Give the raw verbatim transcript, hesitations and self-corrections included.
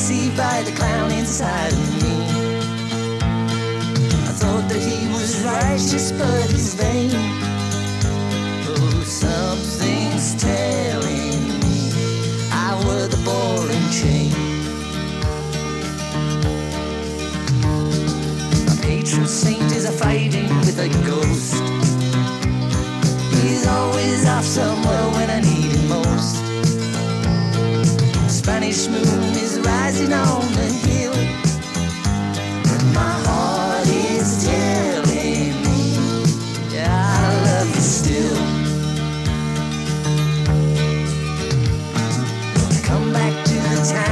deceived by the clown inside of me. I thought that he was righteous, but he's vain. Oh, something's telling me I were the ball and chain. My patron saint is a fighting with a ghost. He's always off somewhere when I need him most. Spanish moon is rising on the hill.